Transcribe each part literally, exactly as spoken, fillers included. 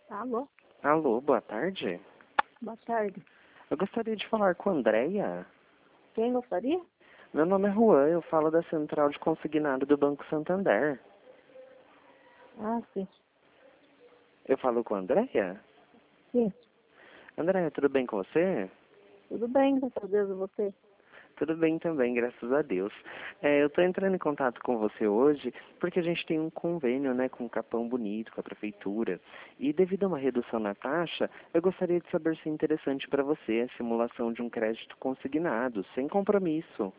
Alô? Alô, boa tarde. Boa tarde. Eu gostaria de falar com a Andréia. Quem gostaria? Meu nome é Juan, eu falo da Central de Consignado do Banco Santander. Ah, sim. Eu falo com a Andréia? Sim. Andréia, tudo bem com você? Tudo bem, graças a Deus, e você? Tudo bem também, graças a Deus. É, eu estou entrando em contato com você hoje porque a gente tem um convênio, né, com o Capão Bonito, com a Prefeitura. E devido a uma redução na taxa, eu gostaria de saber se é interessante para você a simulação de um crédito consignado, sem compromisso.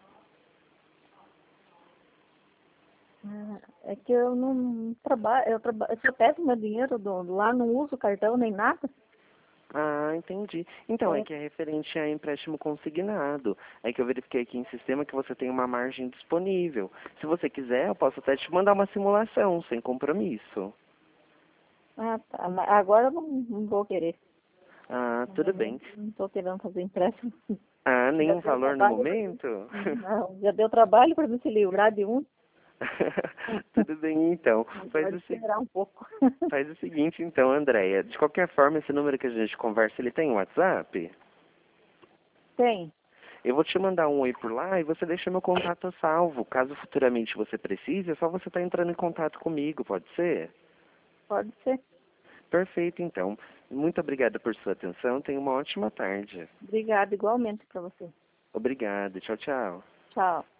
Ah, é que eu não trabalho, eu, traba, eu só pego meu dinheiro do, lá, não uso cartão nem nada. Ah, entendi. Então, é É, que é referente a empréstimo consignado. É que eu verifiquei aqui em sistema que você tem uma margem disponível. Se você quiser, eu posso até te mandar uma simulação, sem compromisso. ah, tá. Mas agora eu não, não vou querer. Ah, No tudo bem. momento, não estou querendo fazer empréstimo. Ah, Já nenhum deu valor no trabalho para mim. momento? Não, já deu trabalho para mim se livrar de um. Tudo bem, então. Faz Pode o, se- esperar um pouco. faz o seguinte, então, Andréia. De qualquer forma, esse número que a gente conversa, ele tem WhatsApp? Tem, Eu vou te mandar um oi por lá e você deixa meu contato salvo. Caso futuramente você precise, é só você estar entrando em contato comigo, pode ser? pode ser. Perfeito, então. Muito obrigado por sua atenção. Tenha uma ótima tarde. Obrigada, igualmente para você. Obrigado. Tchau, tchau. Tchau.